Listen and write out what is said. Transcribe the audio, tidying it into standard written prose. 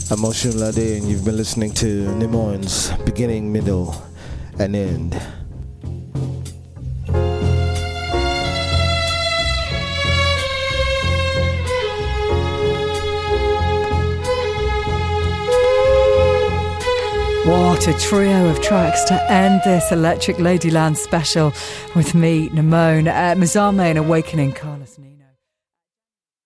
I'm Oshun Lade, and you've been listening to Nimoy's Beginning, Middle, and End. What a trio of tracks to end this Electric Ladyland special with me, Nimone. Mizame and Awakening, Carlos Nina.